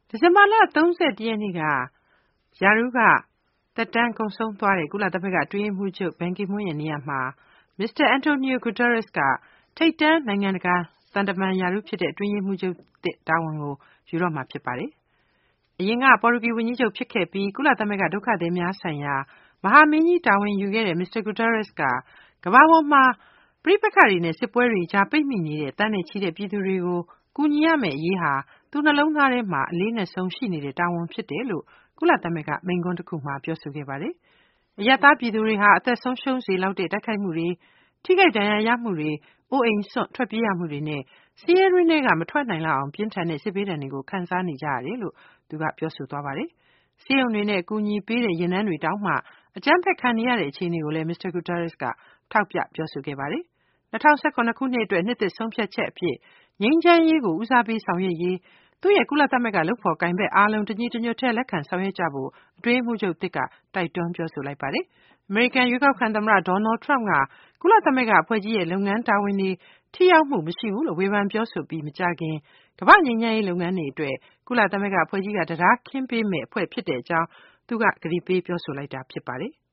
ဒီဇင်ဘာလ31 ရက်နေ့ကရာထူးကသက်တမ်းကုန်ဆုံးသွားတဲ့ကုလသမဂ္ဂအတွင်းရေးမှူးချုပ်ဘန်ကီမွန်းရဲ့နေရာမှာမစ္စတာအန်တိုနီယိုဂူတာရက်စ်ကထိပ်တန်းနိုင်ငံတကာသံတမန်ရာထူးဖြစ်တဲ့အတွင်းရေးမှူးချုပ်တာဝန်ကိုယူတော့မှာဖြစ်ပါတယ်။အရင်ကပေါ်တူဂီဝန်ကြီးချုပ်ဖြစ်ခဲ့ပြီးကုလသမဂ္ဂဒုက္ခသည်များဆိုင်ရာမဟာမင်းကြီးတာဝန်ယူခဲ့တဲ့မစ္စတာဂူတာရက်စ်ကကမ္ဘာပေါ်မှာပဋိပက္ခတွေနဲ့စစ်ပွဲတွေကြားပိတ်မိနေတဲ့တန်းနဲ့ချီတဲ့ပြည်သူတွေကိုကူညီရမယ့်အရေးဟာသူနှလုံးသားထဲမှာအလေးနဲ့ဆုံးရှိနေတဲ့တာဝန်ဖြစ်တယ်လို့ကုလသမဂ္ဂမိန့်ခွန်းတစ်ခုမှာပြောဆိုခဲ့ပါတယ်။အရပ်သားပြည်သူတွေဟာအသက်ဆုံးရှုံးစေလောက်တဲ့တိုက်ခိုက်မှုတွေထိခိုက်ဒဏ်ရာရမှုတွေအိုးအိမ်စွန့်ထွက်ပြေးရမှုတွေနဲ့ဆင်းရဲတွင်းတွေကမထွက်နိုင်လောက်အောင်ပြင်းထန်တဲ့စစ်ဘေးဒဏ်တွေကိုခံစားနေကြရတယ်လို့သူကပြောဆိုသွားပါတယ်။ဆေးရုံတွေနဲ့အကူအညီပေးတဲ့ရင်နှန်းတွေတောင်းမှအကြမ်းဖက်ခံနေရတဲ့အခြေအနေကိုလည်းမစ္စတာဂူတာရက်စ်ကထောက်ပြပြောဆိုခဲ့ပါတယ်။2019ခုနှစ်အတွက်နှစ်သစ်ဆုံးဖြတ်ချက်အဖြစ်ငြိမ်းချမ်းရေးကိုဦးစားပေးဆောင်ရွက်ရေးသူ့ရဲ့ကုလသမဂ္ဂလုပ်ဖော်ကိုင်ဘက်အားလုံးတညီတညွတ်ထဲလက်ခံဆောင်ရွက်ကြဖို့အတွင်းရေးမှူးချုပ်သစ်ကတိုက်တွန်းပြောဆိုလိုက်ပါတယ်။အမေရိကန်ရွေးကောက်ခံသမ္မတဒေါ်နယ်ထရမ့်ကကုလသမဂ္ဂအဖွဲ့ကြီးရဲ့လုပ်ငန်းတာဝန်တွေထိရောက်မှုမရှိဘူးလို့ဝေဖန်ပြောဆိုပြီးမကြာခင်ကမ္ဘာ့ငြိမ်းချမ်းရေးလုပ်ငန်းတွေအတွက်ကုလသမဂ္ဂအဖွဲ့ကြီးကတရားခင်းပေးမယ့်အဖွဲ့ဖြစ်တဲ့အကြောင်းသူကကတိပေးပြောဆိုလိုက်တာဖြစ်ပါတယ်။